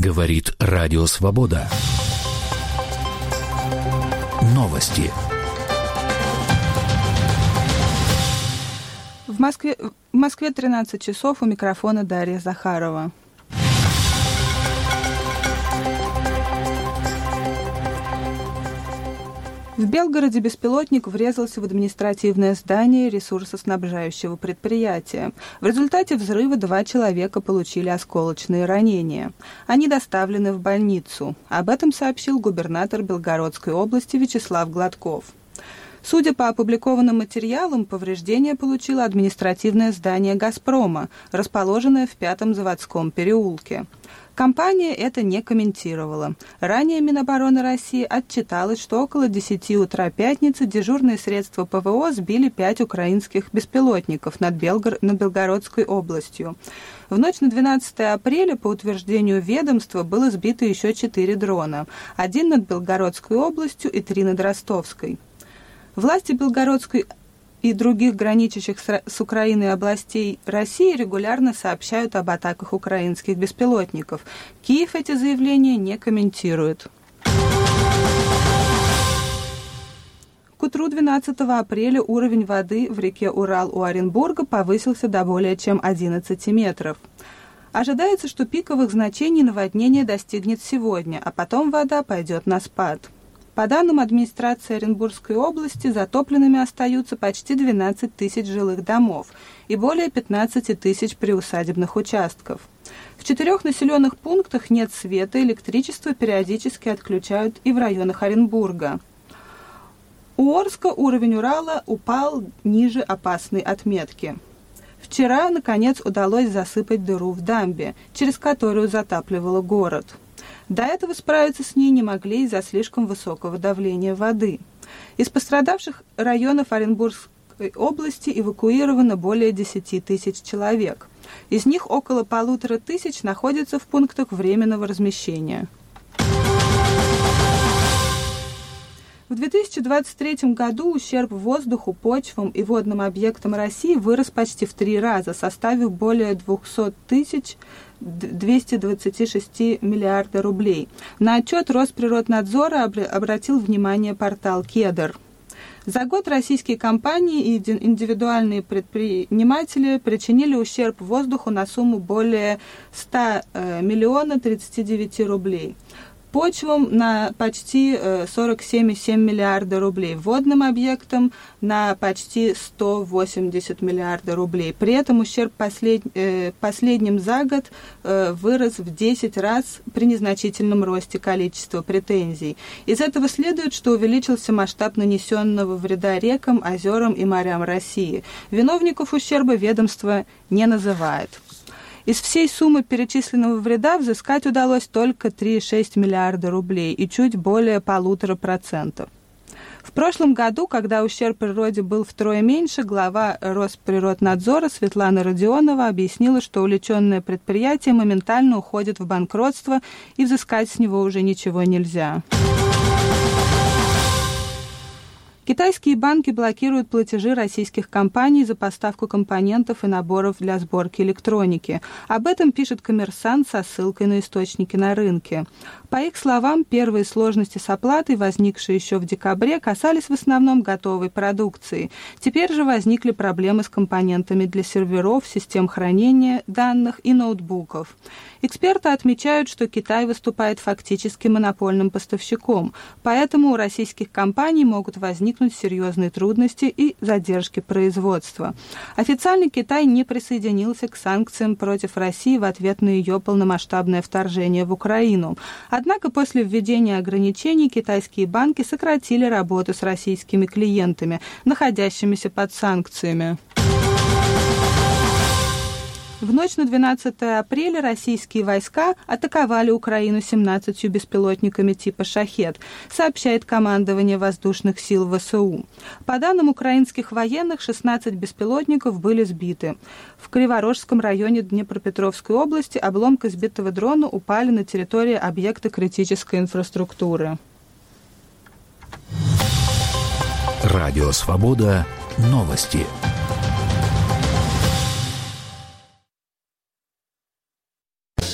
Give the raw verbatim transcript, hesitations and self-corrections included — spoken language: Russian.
Говорит Радио Свобода. Новости. В Москве, в Москве тринадцать часов, у микрофона Дарья Захарова. В Белгороде беспилотник врезался в административное здание ресурсоснабжающего предприятия. В результате взрыва два человека получили осколочные ранения. Они доставлены в больницу. Об этом сообщил губернатор Белгородской области Вячеслав Гладков. Судя по опубликованным материалам, повреждение получило административное здание «Газпрома», расположенное в Пятом заводском переулке. Компания это не комментировала. Ранее Минобороны России отчиталась, что около десяти утра пятницы дежурные средства ПВО сбили пять украинских беспилотников над, Белгор... над Белгородской областью. В ночь на двенадцатое апреля, по утверждению ведомства, было сбито еще четыре дрона. Один над Белгородской областью и три над Ростовской. Власти Белгородской и других граничащих с Украиной областей России регулярно сообщают об атаках украинских беспилотников. Киев эти заявления не комментирует. К утру двенадцатого апреля уровень воды в реке Урал у Оренбурга повысился до более чем одиннадцати метров. Ожидается, что пиковых значений наводнение достигнет сегодня, а потом вода пойдет на спад. По данным администрации Оренбургской области, затопленными остаются почти двенадцать тысяч жилых домов и более пятнадцать тысяч приусадебных участков. В четырех населенных пунктах нет света, электричество периодически отключают и в районах Оренбурга. У Орска уровень Урала упал ниже опасной отметки. Вчера, наконец, удалось засыпать дыру в дамбе, через которую затапливало город. До этого справиться с ней не могли из-за слишком высокого давления воды. Из пострадавших районов Оренбургской области эвакуировано более десяти тысяч человек. Из них около полутора тысяч находятся в пунктах временного размещения. В две тысячи двадцать третьем году ущерб воздуху, почвам и водным объектам России вырос почти в три раза, составив более двухсот тысяч двухсот двадцати шести миллиарда рублей. На отчет Росприроднадзора обратил внимание портал «Кедр». За год российские компании и индивидуальные предприниматели причинили ущерб воздуху на сумму более ста миллионов тридцати девяти рублей. Почвам на почти сорок семь целых семь десятых миллиарда рублей, водным объектам на почти сто восемьдесят миллиардов рублей. При этом ущерб послед... последним за год вырос в десять раз при незначительном росте количества претензий. Из этого следует, что увеличился масштаб нанесенного вреда рекам, озерам и морям России. Виновников ущерба ведомство не называет. Из всей суммы перечисленного вреда взыскать удалось только три целых шесть десятых миллиарда рублей и чуть более полутора процентов. В прошлом году, когда ущерб природе был втрое меньше, глава Росприроднадзора Светлана Родионова объяснила, что увлеченное предприятие моментально уходит в банкротство и взыскать с него уже ничего нельзя. Китайские банки блокируют платежи российских компаний за поставку компонентов и наборов для сборки электроники. Об этом пишет «Коммерсант» со ссылкой на источники на рынке. По их словам, первые сложности с оплатой, возникшие еще в декабре, касались в основном готовой продукции. Теперь же возникли проблемы с компонентами для серверов, систем хранения данных и ноутбуков. Эксперты отмечают, что Китай выступает фактически монопольным поставщиком, поэтому у российских компаний могут возникнуть серьезные трудности и задержки производства. Официально Китай не присоединился к санкциям против России в ответ на ее полномасштабное вторжение в Украину. Однако после введения ограничений китайские банки сократили работу с российскими клиентами, находящимися под санкциями. В ночь на двенадцатое апреля российские войска атаковали Украину семнадцатью беспилотниками типа «Шахед», сообщает командование воздушных сил ВСУ. По данным украинских военных, шестнадцать беспилотников были сбиты. В Криворожском районе Днепропетровской области обломки сбитого дрона упали на территории объекта критической инфраструктуры. Радио «Свобода». Новости.